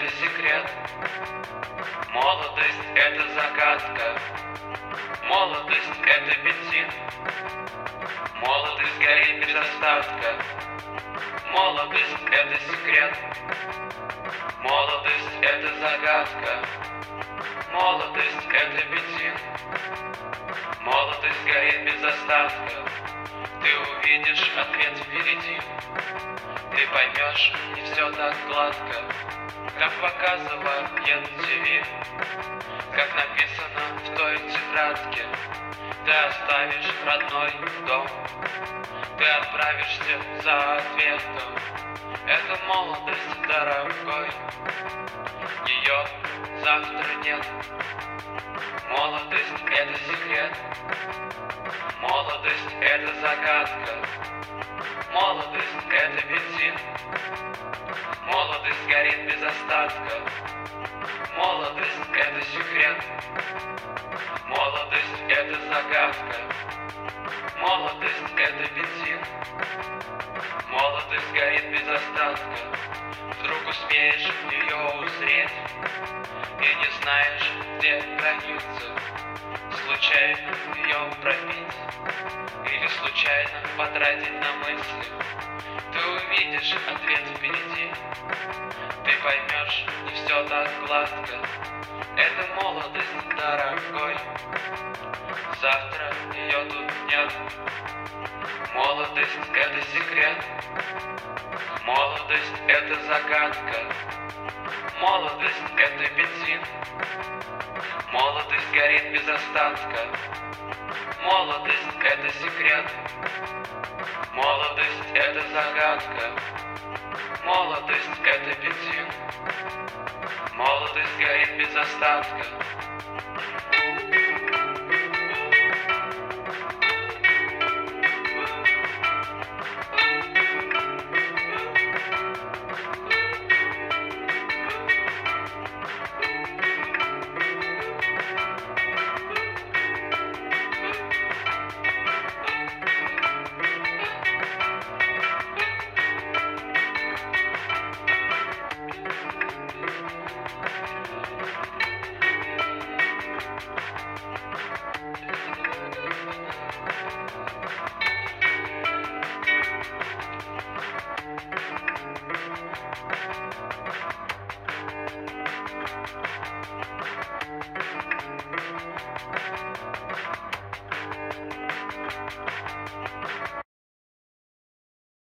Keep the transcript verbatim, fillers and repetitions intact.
секрет. Молодость — это загадка. Молодость — это бензин. Молодость горит без остатка. Молодость — это секрет. Молодость — это загадка. Молодость — это бензин. Молодость горит без остатка. Ты увидишь ответ впереди. Ты поймешь, не все так гладко, как показывает ти ви, как написано в той тетрадке. Ты оставишь родной дом, ты отправишься за ответом. Это молодость, дорогой, ее завтра нет. Молодость — это секрет. Молодость — это загадка. Молодость — это бензин. Молодость горит без остатка. Молодость — это секрет. Молодость — это загадка. Молодость — это бензин. Молодость горит без остатка. Вдруг успеешь ее узреть и не знаешь, где граница. Случайно ее пробить или случайно потратить на мысли. Ты увидишь ответ впереди. Ты поймешь, не все так гладко. Это молодость, дорогой, завтра ее тут нет. Молодость — это секрет. Молодость — это загадка. Молодость — это бензин. Молодость горит без остатка. Молодость — это секрет. Молодость — это загадка. Молодость — это бензин. Молодость горит без остатка.